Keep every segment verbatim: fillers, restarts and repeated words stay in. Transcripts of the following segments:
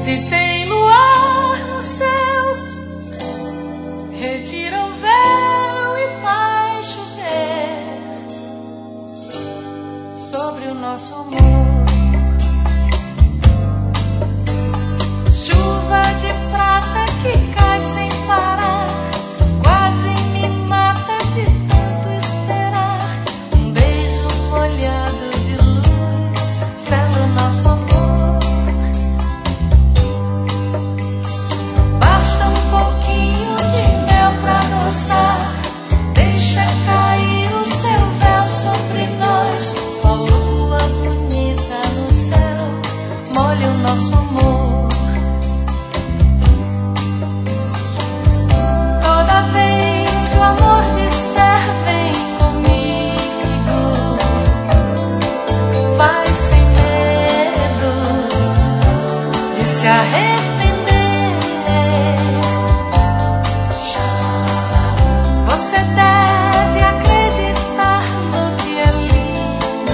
Se tem luar no céu, retira o véu e faz chover sobre o nosso amor. Chuva de prata que cai sem parar, quase me mata de tanto esperar. Um beijo molhado de luz sela o nosso amor. Basta um pouquinho de mel pra adoçar, deixa cair o seu véu sobre nós. A lua bonita no céu molha o nosso amor. Toda vez que o amor disser vem comigo, vai sem medo de se arrepender. Você deve acreditar no que é lindo.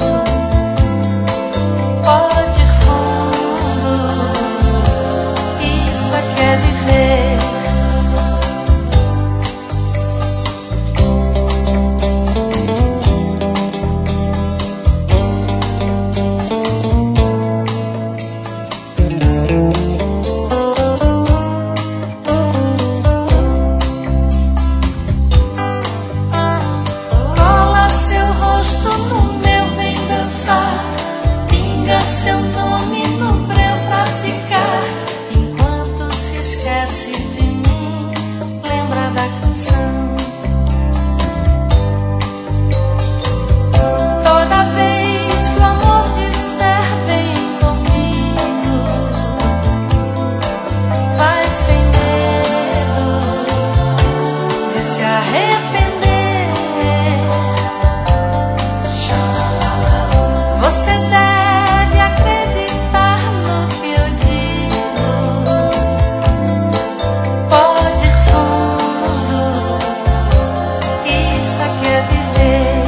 Pode ir fundo, isso é que é viver. Cola seu rosto no meu, vem dançar. Pinga seu nome no breu pra ficar. Enquanto se esquece de mim, lembra da canção. Toda vez que o amor disser vem comigo, vai sem medo de se arrepender. Você deve acreditar no que eu digo. Pode ir fundo, isso aqui é viver.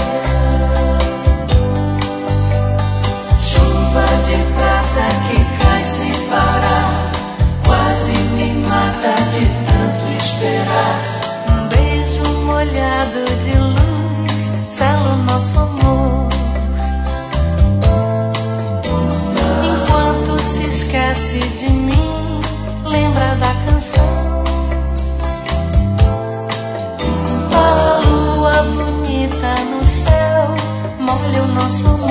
Chuva de prata que cai sem parar, quase me mata de tanto esperar. Um beijo molhado de luz sela o nosso amor. Enquanto se esquece de mim, lembra da canção. A lua bonita no céu molha o nosso amor.